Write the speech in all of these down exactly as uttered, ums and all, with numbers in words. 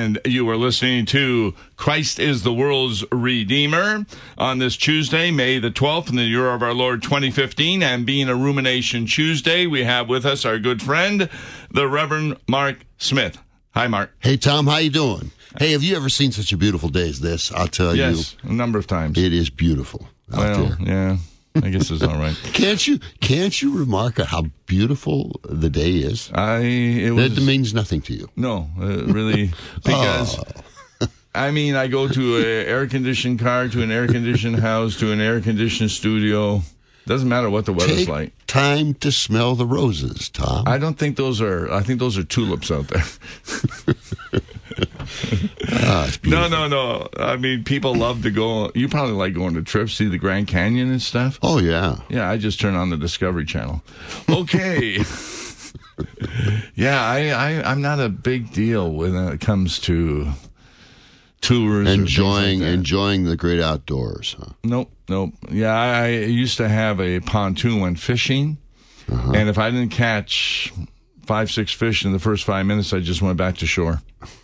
And you are listening to Christ is the World's Redeemer on this Tuesday, May the twelfth, in the year of our Lord twenty fifteen. And being a Rumination Tuesday, we have with us our good friend, the Reverend Mark Smith. Hi, Mark. Hey, Tom. How you doing? Hey, have you ever seen such a beautiful day as this? I'll tell yes, you. Yes, a number of times. It is beautiful out well, there. Yeah. I guess it's all right. Can't you? Can't you remark how beautiful the day is? I. It was, that means nothing to you. No, uh, really, because oh. I mean, I go to an air-conditioned car, to an air-conditioned house, to an air-conditioned studio. Doesn't matter what the weather's Take like. Time to smell the roses, Tom. I don't think those are. I think those are tulips out there. Ah, it's no, no, no. I mean, people love to go. You probably like going to trips, see the Grand Canyon and stuff. Oh, yeah. Yeah, I just turn on the Discovery Channel. Okay. yeah, I, I, I'm not a big deal when it comes to tours. Enjoying, or like enjoying the great outdoors. Huh? Nope, nope. Yeah, I, I used to have a pontoon when fishing, uh-huh. and if I didn't catch five, six fish in the first five minutes, I just went back to shore.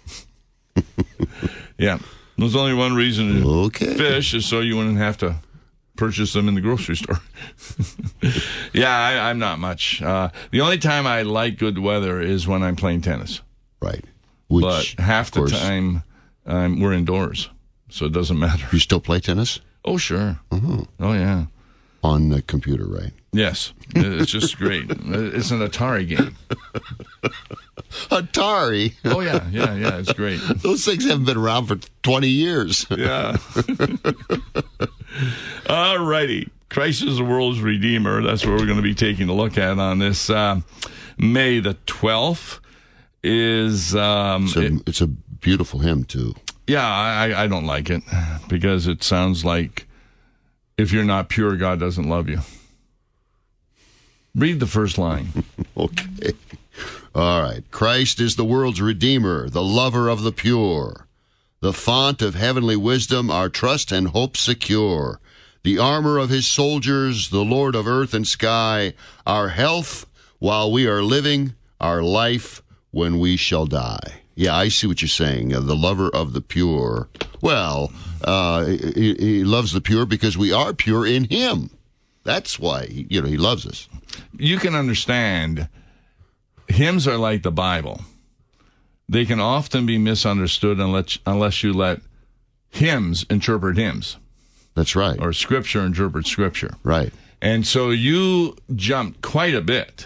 Yeah, there's only one reason to okay. fish is so you wouldn't have to purchase them in the grocery store. yeah, I, I'm not much. Uh, the only time I like good weather is when I'm playing tennis. Right. Which, but half the course, time um, we're indoors, so it doesn't matter. You still play tennis? Oh, sure. Uh-huh. Oh, yeah. On the computer, right? Yes. It's just great. It's an Atari game. Atari? Oh, yeah, yeah, yeah. It's great. Those things haven't been around for twenty years. Yeah. All righty. Christ is the World's Redeemer. That's what we're going to be taking a look at on this uh, May the twelfth. Is um, it's, a, it, it's a beautiful hymn, too. Yeah, I, I don't like it because it sounds like if you're not pure, God doesn't love you. Read the first line. Okay. All right. Christ is the world's Redeemer, the lover of the pure, the font of heavenly wisdom, our trust and hope secure, the armor of his soldiers, the Lord of earth and sky, our health while we are living, our life when we shall die. Yeah, I see what you're saying. Uh, the lover of the pure. Well, uh, he, he loves the pure because we are pure in him. That's why, you know, he loves us. You can understand, hymns are like the Bible. They can often be misunderstood unless, unless you let hymns interpret hymns. That's right. Or Scripture interpret Scripture. Right. And so you jumped quite a bit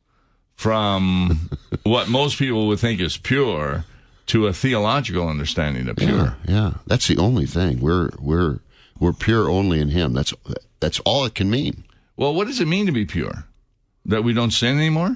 from what most people would think is pure to a theological understanding of pure. Yeah, yeah. That's the only thing. We're we're we're pure only in him. That's that's all it can mean. Well, what does it mean to be pure? That we don't sin anymore?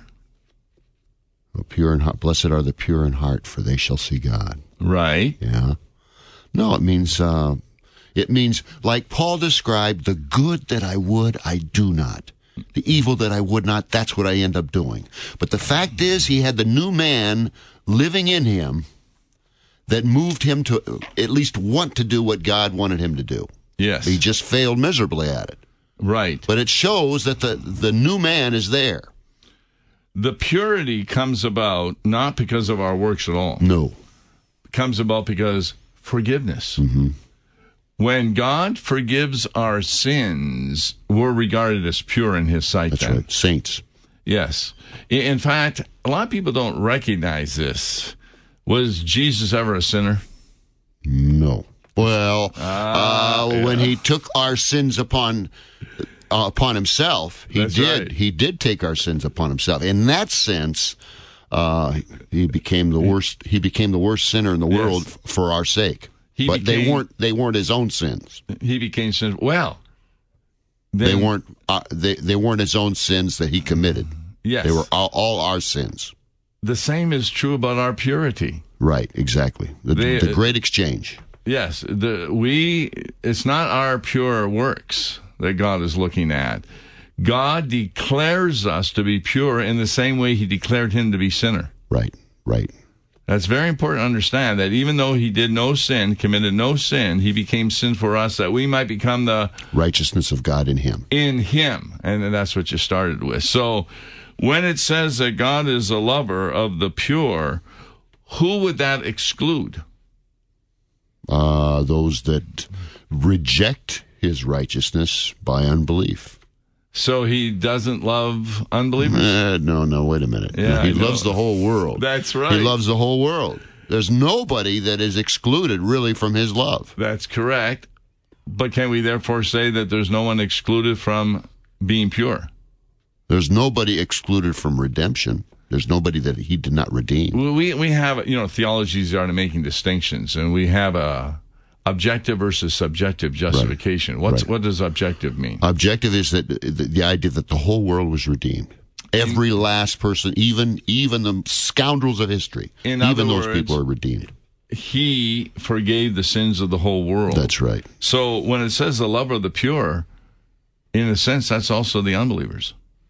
Well, pure in heart. Blessed are the pure in heart, for they shall see God. Right. Yeah. No, it means uh, it means like Paul described, the good that I would, I do not. The evil that I would not, that's what I end up doing. But the fact is, he had the new man living in him that moved him to at least want to do what God wanted him to do. Yes. He just failed miserably at it. Right. But it shows that the, the new man is there. The purity comes about not because of our works at all. No. It comes about because forgiveness. Mm-hmm. When God forgives our sins, we're regarded as pure in his sight. That's then. right. Saints. Yes. In fact, a lot of people don't recognize this. Was Jesus ever a sinner? No. Well, ah, uh, yeah. when he took our sins upon uh, upon himself, he That's did. right. He did take our sins upon himself. In that sense, uh, he became the worst. He became the worst sinner in the Yes. world f- for our sake. He but became, they weren't. They weren't his own sins. He became sin. Well, then, they weren't. Uh, they they weren't his own sins that he committed. Yes. They were all, all our sins. The same is true about our purity. Right. Exactly. The, They- the great exchange. Yes, the we it's not our pure works that God is looking at. God declares us to be pure in the same way he declared him to be sinner. Right. Right. That's very important to understand that even though he did no sin, committed no sin, he became sin for us that we might become the righteousness of God in him. In him. And that's what you started with. So when it says that God is a lover of the pure, who would that exclude? Uh, those that reject his righteousness by unbelief. So he doesn't love unbelievers? Uh, no, no, wait a minute. Yeah, he I know. loves the whole world. That's right. He loves the whole world. There's nobody that is excluded really from his love. That's correct. But can we therefore say that there's no one excluded from being pure? There's nobody excluded from redemption. There's nobody that he did not redeem. We we have, you know, theologies are making distinctions, and we have a objective versus subjective justification. Right. What's right. What does objective mean? Objective is that the, the idea that the whole world was redeemed. Every last person, even even the scoundrels of history, In even those words, people are redeemed. He forgave the sins of the whole world. That's right. So when it says the lover of the pure, in a sense, that's also the unbelievers.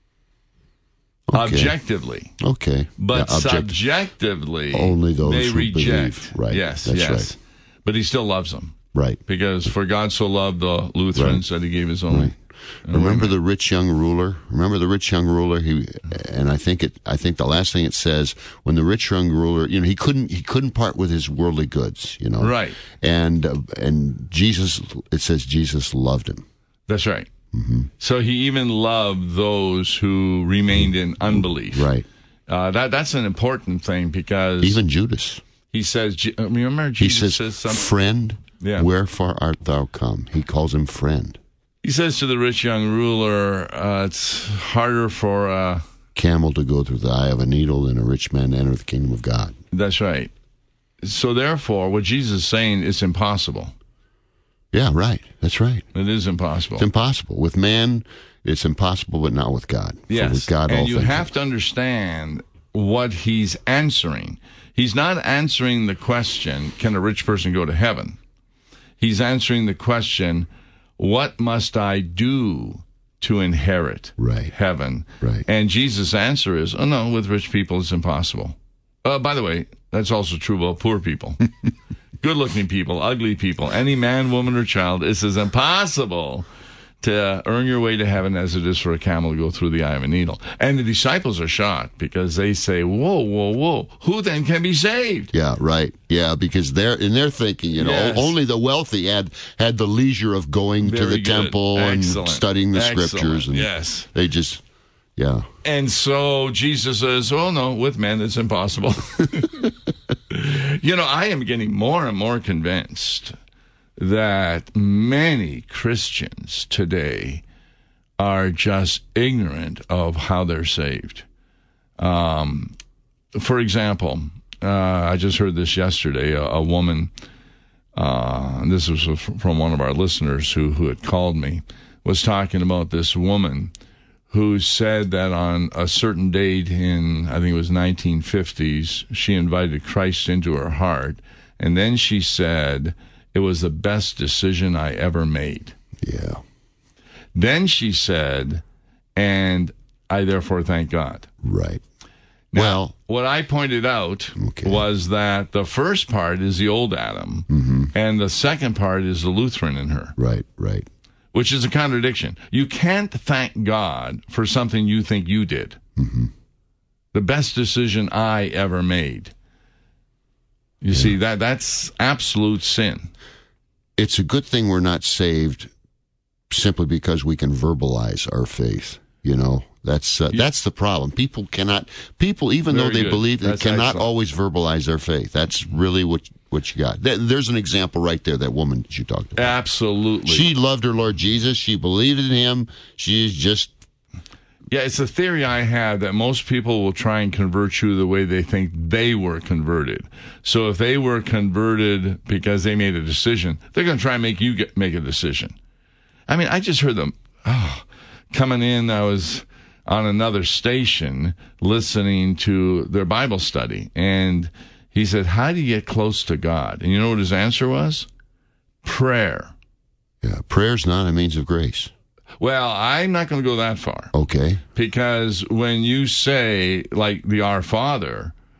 Okay. Objectively. Okay. But yeah, object- subjectively, only those they who reject. Believe. Right. Yes, That's yes. right. But he still loves them. Right. Because for God so loved the Lutherans right. that he gave his only. Right. Remember the rich young ruler? Remember the rich young ruler? He and I think it. I think the last thing it says when the rich young ruler, you know, he couldn't he couldn't part with his worldly goods, you know. Right. And uh, and Jesus, it says Jesus loved him. That's right. Mm-hmm. So he even loved those who remained in unbelief. Right. Uh, that that's an important thing because even Judas. He says, remember Jesus he says, says something? "Friend, yeah. wherefore art thou come?" He calls him friend. He says to the rich young ruler, uh, it's harder for a camel to go through the eye of a needle than a rich man to enter the kingdom of God. That's right. So therefore, what Jesus is saying is impossible. Yeah, right. That's right. It is impossible. It's impossible. With man, it's impossible, but not with God. Yes. For with God, and all you things have to understand what he's answering. He's not answering the question, can a rich person go to heaven? He's answering the question, what must I do to inherit right. heaven? Right. And Jesus' answer is, oh, no, with rich people it's impossible. Uh, by the way, that's also true about poor people. Good-looking people, ugly people, any man, woman, or child, it's as impossible to earn your way to heaven as it is for a camel to go through the eye of a needle. And the disciples are shocked because they say, whoa, whoa, whoa, who then can be saved? Yeah, right. Yeah, because they're in their thinking, you know, yes. only the wealthy had had the leisure of going Very to the good. temple Excellent. and studying the Excellent. scriptures. And yes. They just, yeah. And so Jesus says, oh, no, with men it's impossible. You know, I am getting more and more convinced that many Christians today are just ignorant of how they're saved. Um, for example, uh, I just heard this yesterday, a, a woman, uh, and this was from one of our listeners who, who had called me, was talking about this woman who said that on a certain date in, I think it was nineteen fifties, she invited Christ into her heart, and then she said, it was the best decision I ever made. Yeah. Then she said, and I therefore thank God. Right. Now, well, what I pointed out okay. was that the first part is the old Adam, mm-hmm. and the second part is the Lutheran in her. Right, right. Which is a contradiction. You can't thank God for something you think you did. Mm-hmm. The best decision I ever made. You yeah. see, that that's absolute sin. It's a good thing we're not saved simply because we can verbalize our faith. You know, that's uh, yeah. that's the problem. People cannot, people, even Very though they good. believe, they that's cannot excellent. always verbalize their faith. That's really what what you got. There's an example right there, that woman that you talked about. Absolutely. She loved her Lord Jesus. She believed in him. She's just... Yeah, it's a theory I have that most people will try and convert you the way they think they were converted. So if they were converted because they made a decision, they're going to try and make you get, make a decision. I mean, I just heard them oh, coming in. I was on another station listening to their Bible study, and he said, how do you get close to God? And you know what his answer was? Prayer. Yeah, prayer's not a means of grace. Well, I'm not going to go that far. Okay. Because when you say, like the Our Father,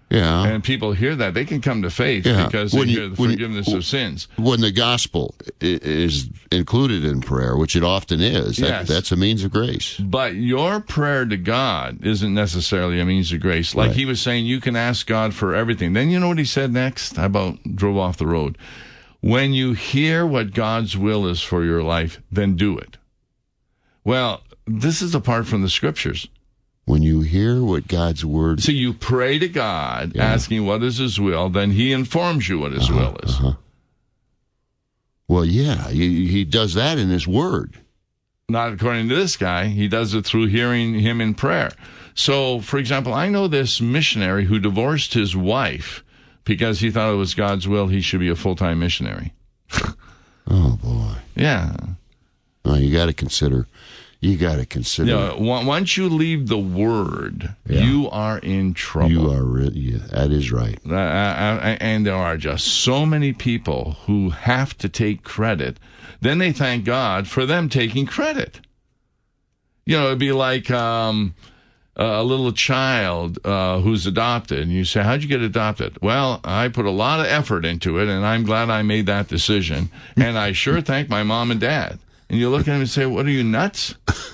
Yeah. And people hear that, they can come to faith Yeah. because they When you- hear the when you- forgiveness of sins. When the gospel i- is included in prayer, which it often is, that, Yes. that's a means of grace. But your prayer to God isn't necessarily a means of grace. Like Right. he was saying, you can ask God for everything. Then you know what he said next? I about drove off the road. When you hear what God's will is for your life, then do it. Well, this is apart from the scriptures. When you hear what God's word... So you pray to God, Yeah. asking what is his will, then he informs you what his Uh-huh, will is. uh-huh. Well, yeah, he, he does that in his word. Not according to this guy. He does it through hearing him in prayer. So, for example, I know this missionary who divorced his wife because he thought it was God's will he should be a full-time missionary. Oh, boy. Yeah. Oh, you got to consider... You got to consider... You know, on- once you leave the word, Yeah. you are in trouble. You are really... Yeah, that is right. Uh, uh, and there are just so many people who have to take credit. Then they thank God for them taking credit. You know, it'd be like um, a little child uh, who's adopted, and you say, how'd you get adopted? Well, I put a lot of effort into it, and I'm glad I made that decision. And I sure thank my mom and dad. And you look at him and say, what, are you nuts?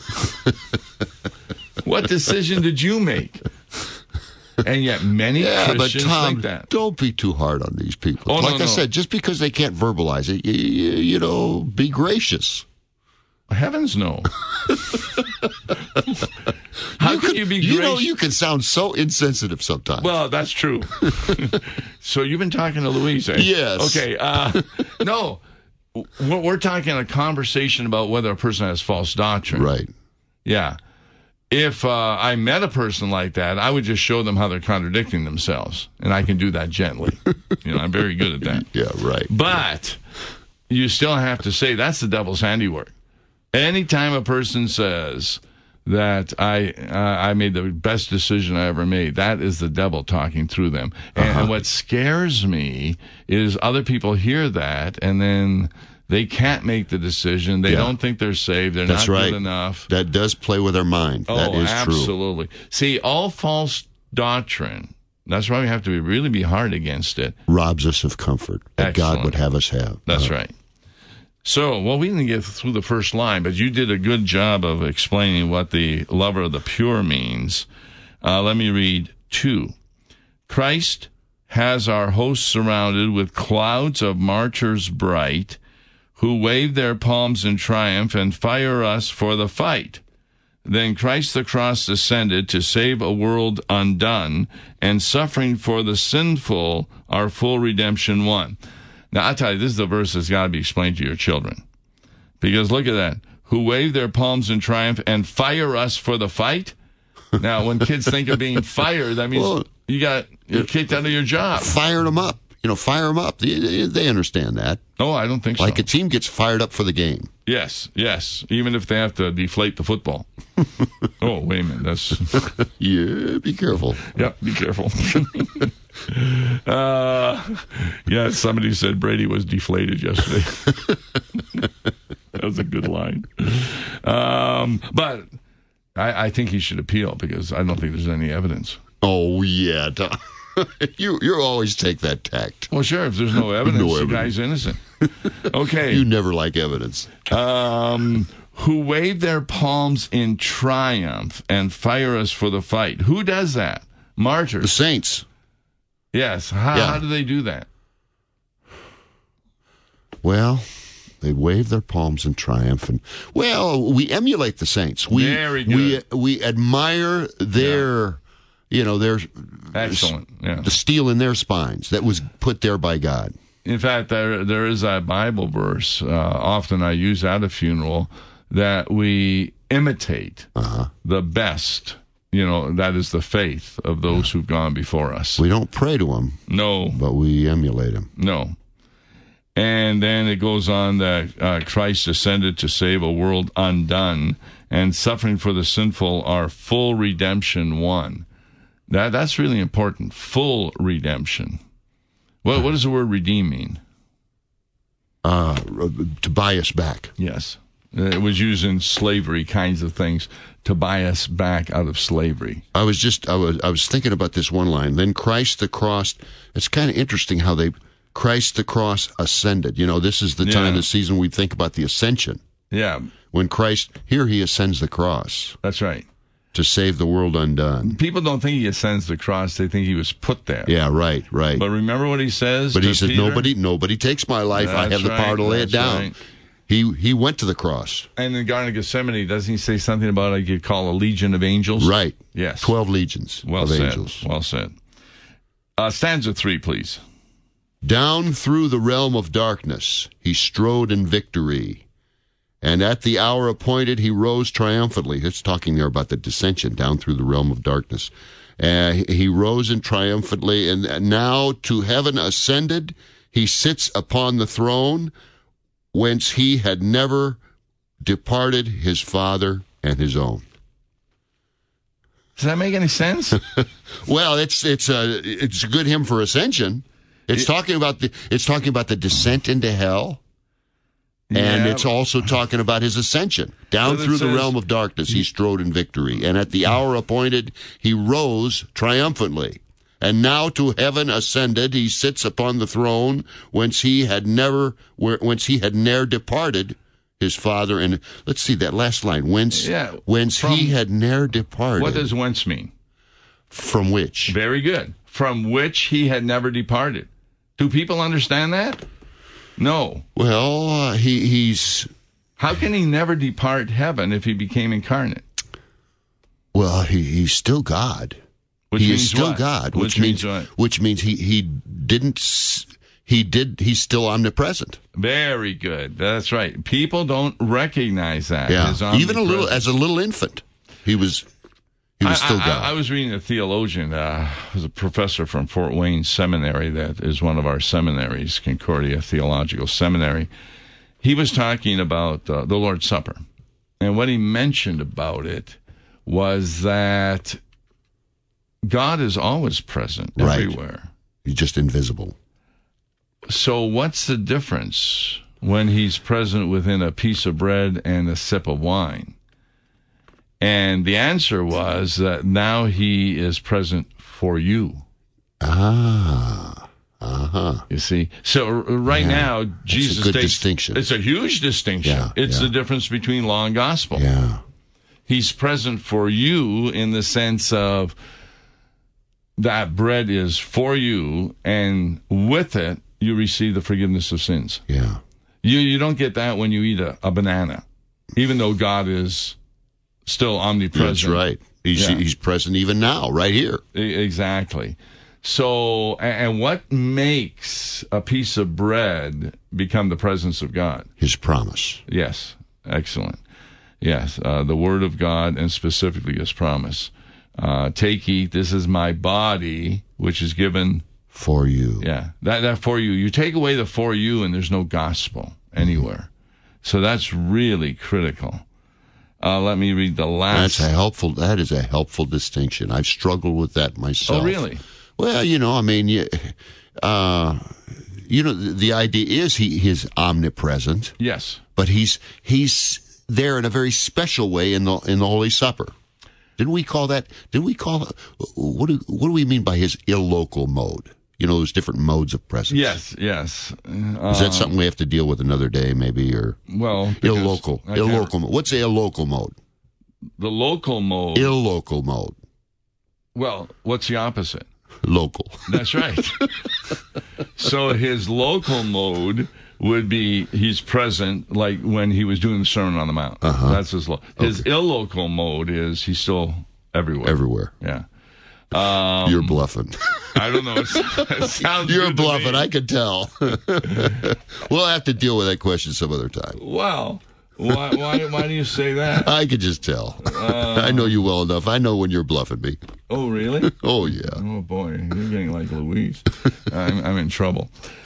What decision did you make? And yet many Yeah, but Christians Tom, think that. don't be too hard on these people. Oh, like no, I no. said, just because they can't verbalize it, you, you, you know, be gracious. Heavens no. How you can you be gracious? You know, you can sound so insensitive sometimes. Well, that's true. So you've been talking to Louise, eh? Yes. Okay. Uh, no, we're, we're talking a conversation about whether a person has false doctrine. right. Yeah. If uh, I met a person like that, I would just show them how they're contradicting themselves, and I can do that gently. You know, I'm very good at that. Yeah, right. But you still have to say that's the devil's handiwork. Anytime a person says that I uh, I made the best decision I ever made, that is the devil talking through them. And, Uh-huh. and what scares me is other people hear that, and then they can't make the decision. They Yeah. don't think they're saved. They're That's not right. good enough. That does play with our mind. Oh, that is true. absolutely. See, all false doctrine, that's why we have to be, really be hard against it. Robs us of comfort that God Excellent. would have us have. That's Uh, right. So, well, we didn't get through the first line, but you did a good job of explaining what the lover of the pure means. Uh, let me read two. Christ has our host surrounded with clouds of martyrs bright, who wave their palms in triumph and fire us for the fight. Then Christ the cross descended to save a world undone, and suffering for the sinful, our full redemption won. Now, I tell you, this is the verse that's got to be explained to your children. Because look at that. Who wave their palms in triumph and fire us for the fight? Now, when kids think of being fired, that means Well, you got you're kicked out of your job. Fire them up. You know, fire them up. They, they, they understand that. Oh, I don't think Like so. a team gets fired up for the game. Yes, yes. Even if they have to deflate the football. Oh, wait a minute. That's Yeah, be careful. yeah. Be careful. uh, yeah, somebody said Brady was deflated yesterday. That was a good line. Um, but I, I think he should appeal because I don't think there's any evidence. Oh, yeah. Tom. you you always take that tact. Well, sure. If there's no evidence, No the evidence. guy's innocent. Okay. You never like evidence. Um, who wave their palms in triumph and fire us for the fight. Who does that? The Martyrs. saints. Yes. How, Yeah. how do they do that? Well, they wave their palms in triumph, and well, we emulate the saints. We Very good. we we admire their, you know, their Excellent. Yeah. the steel in their spines that was put there by God. In fact, there there is a Bible verse. Uh, often I use at a funeral that we imitate Uh-huh. the best. You know, that is the faith of those who've gone before us. We don't pray to them, No. but we emulate them. No. And then it goes on that uh, Christ descended to save a world undone, and suffering for the sinful, our full redemption won. That that's really important. Full redemption. What what does the word redeem mean? Uh, to buy us back. Yes. It was used in slavery kinds of things to buy us back out of slavery. I was just I was I was thinking about this one line. Then Christ the cross. It's kind of interesting how they Christ the cross ascended. You know, this is the Yeah. time of the season we think about the ascension. Yeah, When Christ here he ascends the cross that's right. to save the world undone. People don't think he ascends the cross; they think he was put there. Yeah, right, right. But remember what he says. But to he says, Peter? "Nobody, nobody takes my life. I That's have the power right, to lay it that's down." right. He he went to the cross. And in the Garden of Gethsemane, doesn't he say something about like you call a legion of angels? Right. Yes. Twelve legions Well of said. angels. Well said. Uh, stanza three, please. Down through the realm of darkness he strode in victory, and at the hour appointed he rose triumphantly. It's talking there about the dissension down through the realm of darkness. Uh, he rose in triumphantly, and now to heaven ascended, he sits upon the throne, whence he had never departed his Father and his own. Does that make any sense? Well, it's it's a it's a good hymn for ascension. It's talking about the it's talking about the descent into hell, and Yeah. it's also talking about his ascension down But it through the says- realm of darkness. He strode in victory, and at the hour appointed, he rose triumphantly. And now to heaven ascended, he sits upon the throne, whence he had never, where, whence he had ne'er departed his Father. And let's see that last line, whence, Yeah, whence from- he had ne'er departed. What does whence mean? From which? Very good. From which he had never departed. Do people understand that? No. Well, uh, he he's How can he never depart heaven if he became incarnate? well, he he's still God. Which he means is still what? God, Which which, means, means what? which means he he didn't s- he did he's still omnipresent. Very good. That's right. People don't recognize that. Yeah, His even a little omnipresence. as a little infant, he was he was I, still I- God. I, I was reading a theologian, uh, was a professor from Fort Wayne Seminary, that is one of our seminaries, Concordia Theological Seminary. He was talking about uh, the Lord's Supper, and what he mentioned about it was that God is always present Right. everywhere. he's just invisible. So what's the difference when he's present within a piece of bread and a sip of wine? And the answer was that now he is present for you. Ah, uh huh. You see? So r- right Yeah. now, Jesus a good takes... distinction. It's a huge distinction. Yeah, it's yeah. the difference between law and gospel. Yeah, He's present for you in the sense of that bread is for you, and with it, you receive the forgiveness of sins. yeah. You you don't get that when you eat a, a banana, even though God is still omnipresent. That's right. He's Yeah. he's present even now, right here. E- Exactly. So, a- and what makes a piece of bread become the presence of God? His promise. Yes, excellent. Yes, uh, the Word of God, and specifically His promise. Uh, Take, eat, this is my body, which is given. For you. Yeah, that that for you. You take away the for you, and there's no gospel anywhere. So that's really critical. Uh, let me read the last. That's a helpful. That is a helpful distinction. I've struggled with that myself. Oh, really? Well, you know, I mean, you, uh, you know, the, the idea is he is omnipresent, Yes. but he's he's there in a very special way in the in the Holy Supper. Didn't we call that? Did we call what do what do we mean by his illocal mode? You know, there's different modes of presence. Yes. Yes. Uh, Is that something we have to deal with another day, maybe, or well, because illocal? I can't- Illocal. mode. What's a illocal mode? The local mode. Illocal mode. Well, what's the opposite? Local. That's right. So his local mode would be he's present, like when he was doing the Sermon on the Mount. Uh-huh. That's his lo- his illocal mode is he's still everywhere. Everywhere. Yeah. Um, You're bluffing. I don't know. It, it sounds You're good to bluffing. me. I can tell. We'll have to deal with that question some other time. Wow. Why, why, why do you say that? I can just tell. Uh, I know you well enough. I know when you're bluffing me. Oh, really? Oh, yeah. Oh, boy. You're getting like Louise. I'm, I'm in trouble.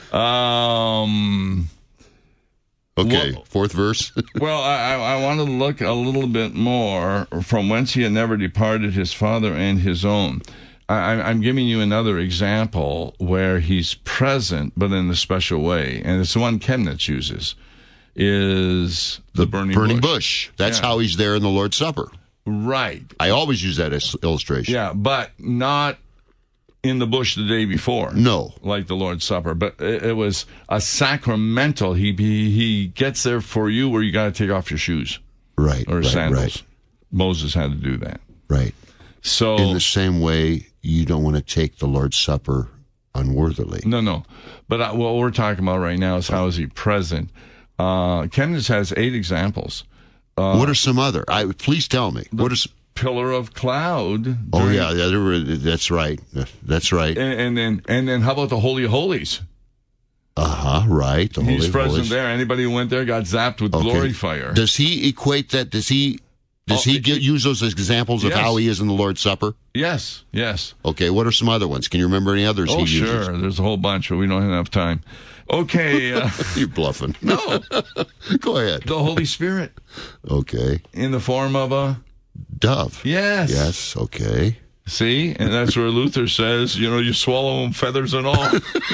Um... Okay, Well- fourth verse. Well, I, I wanted to look a little bit more from whence he had never departed his Father and his own. I, I'm giving you another example where he's present, but in a special way, and it's the one Chemnitz uses. is the, the burning, burning bush. bush. That's yeah. how he's there in the Lord's Supper. Right. I always use that as illustration. Yeah, but not in the bush the day before. No. Like the Lord's Supper. But it, it was a sacramental. He, he he gets there for you where you got to take off your shoes. Right. Or right, sandals. Right. Moses had to do that. Right. So in the same way, you don't want to take the Lord's Supper unworthily. No, no. But uh, what we're talking about right now is how is he present. Uh, Kenneth has eight examples. Uh, what are some other? I please tell me. What is pillar of cloud? Oh yeah, yeah there were, that's right. That's right. And, and then and then how about the Holy of Holies? Uh huh. Right. The He's Holy present Holies. there. Anybody who went there got zapped with Okay. glory fire. Does he equate that? Does he? Does Oh, he get, use those as examples of yes. how he is in the Lord's Supper? Yes. Yes. Okay. What are some other ones? Can you remember any others Oh, he sure. uses? There's a whole bunch, but we don't have enough time. Okay. Uh, You're bluffing. no. Go ahead. The Holy Spirit Okay. in the form of a Dove. yes. Yes. Okay. See, and that's where Luther says, you know, you swallow them, feathers and all,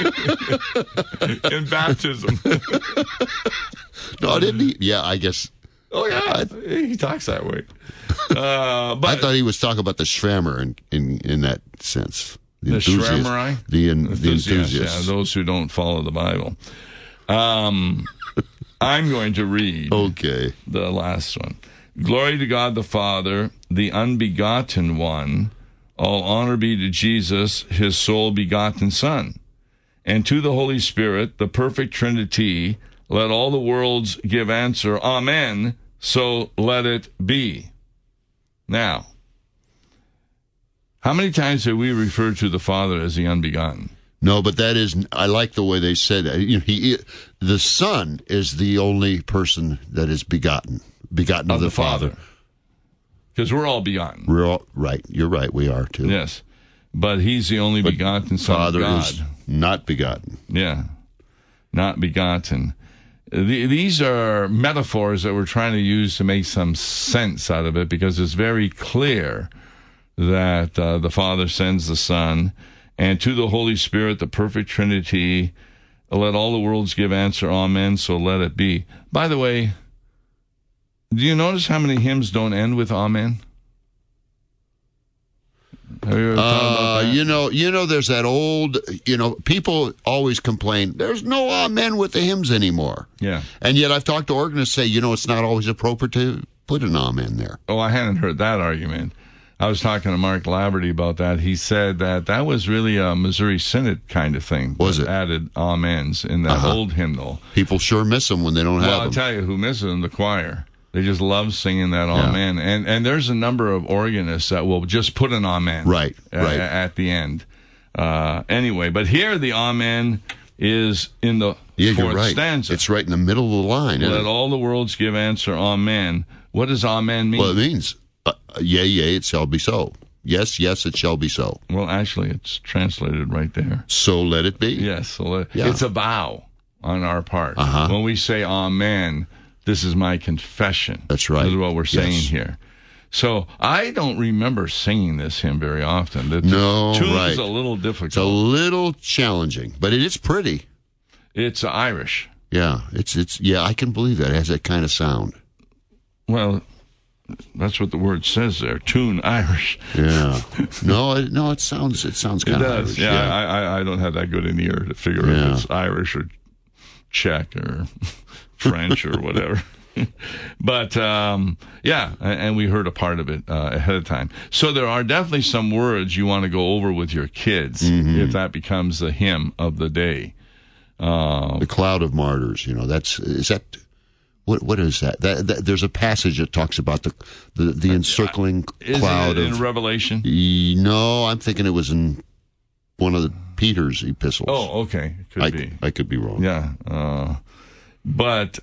in baptism. No, didn't he? Yeah, I guess. Oh yeah, he talks that way. Uh, but I thought he was talking about the Schwammer in, in, in that sense. The enthusiast- Schwammerei? The, en, the enthusiasts, enthusiasts. yeah, those who don't follow the Bible. Um, I'm going to read Okay. the last one. Glory to God the Father, the unbegotten one. All honor be to Jesus, his sole begotten Son. And to the Holy Spirit, the perfect Trinity, let all the worlds give answer, Amen, so let it be. Now, how many times have we referred to the Father as the unbegotten? No, but that is, I like the way they said that. You know, he, the Son is the only person that is begotten, begotten of, Of the, the Father. Father. Because we're all begotten. We're all, right. You're right. We are too. Yes. But he's the only But begotten Son Father of God. is not begotten. Yeah. Not begotten. The, these are metaphors that we're trying to use to make some sense out of it, because it's very clear that uh, the Father sends the Son, and to the Holy Spirit, the perfect Trinity, let all the worlds give answer, Amen, so let it be. By the way, do you notice how many hymns don't end with Amen? Have you ever thought about Uh, that? you know, you know, there's that old, you know, people always complain, there's no amen with the hymns anymore. Yeah. And yet I've talked to organists say, you know, it's not always appropriate to put an amen there. Oh, I hadn't heard that argument. I was talking to Mark Laverty about that. He said that that was really a Missouri Synod kind of thing. Was that it? Added amens in that Uh-huh. old hymnal. People sure miss them when they don't Well, have I'll them. tell you who misses them, the choir. They just love singing that amen. And and there's a number of organists that will just put an amen Right, a- right. at the end. Uh, anyway, but here the amen is in the Yeah, fourth you're right. stanza. It's right in the middle of the line. Isn't Let it? all the worlds give answer, amen. What does amen mean? Well, it means, uh, yea, yea, it shall be so. Yes, yes, it shall be so. Well, actually, it's translated right there. So let it be. Yes, so let, Yeah. it's a vow on our part. Uh-huh. When we say amen, this is my confession. That's right. This is what we're saying Yes. here. So I don't remember singing this hymn very often. The No, tune's right. a little It's a difficult. little challenging, but it is pretty. It's Irish. Yeah, it's it's yeah, I can believe that. It has that kind of sound. Well, that's what the word says there. Tune Irish. Yeah. no, it, no, it sounds it sounds It kind of does. Irish. Yeah, I, I, I don't have that good an ear to figure Yeah. if it's Irish or Czech or French or whatever. But, um, yeah, and, and we heard a part of it uh, ahead of time. So there are definitely some words you want to go over with your kids Mm-hmm. if that becomes the hymn of the day. Uh, The cloud of martyrs, you know, that's is that what what is that? That, that there's a passage that talks about the the, the encircling is cloud it in of Revelation? E- No, I'm thinking it was in one of the Peter's epistles. Oh, okay. Could I, be. I could be wrong. Yeah. Uh, but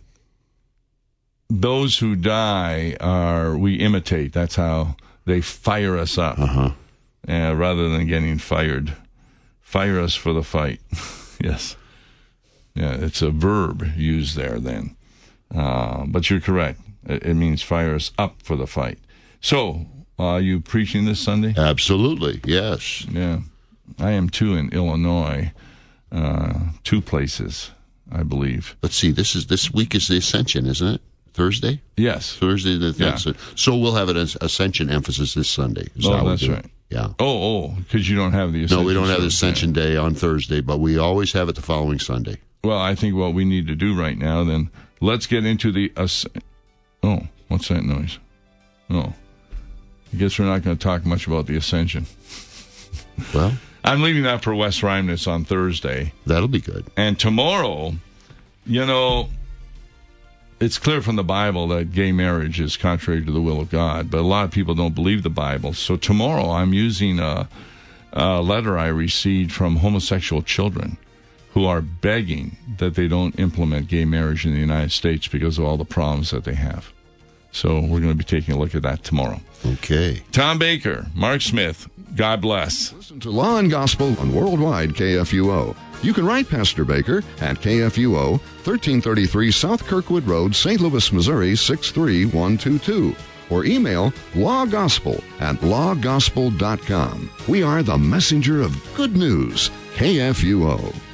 those who die are, we imitate. That's how they fire us up. Uh-huh. Uh, rather than getting fired. Fire us for the fight. Yes. Yeah, it's a verb used there then. Uh, but you're correct. It, it means fire us up for the fight. So, are you preaching this Sunday? Absolutely. Yes. Yeah. I am too in Illinois. Uh, two places. I believe. Let's see. This is this week is the Ascension, isn't it? Thursday? Yes. Thursday the Yeah. So we'll have an Ascension emphasis this Sunday. Is Oh, how we that's do it. right. Yeah. Oh, oh, because you don't have the Ascension. No, we don't have the service, Ascension Day on Thursday, but we always have it the following Sunday. Well, I think what we need to do right now, then, let's get into the... As- oh, what's that noise? Oh, I guess we're not going to talk much about the Ascension. Well, I'm leaving that for Wes Reimnitz on Thursday. that'll be good. And tomorrow, you know, it's clear from the Bible that gay marriage is contrary to the will of God, but a lot of people don't believe the Bible. So tomorrow I'm using a, a letter I received from homosexual children who are begging that they don't implement gay marriage in the United States because of all the problems that they have. So we're going to be taking a look at that tomorrow. Okay. Tom Baker, Mark Smith, God bless. Listen to Law and Gospel on Worldwide K F U O. You can write Pastor Baker at K F U O, thirteen thirty-three South Kirkwood Road, Saint Louis, Missouri, six three one two two. Or email lawgospel at lawgospel dot com. We are the messenger of good news. K F U O.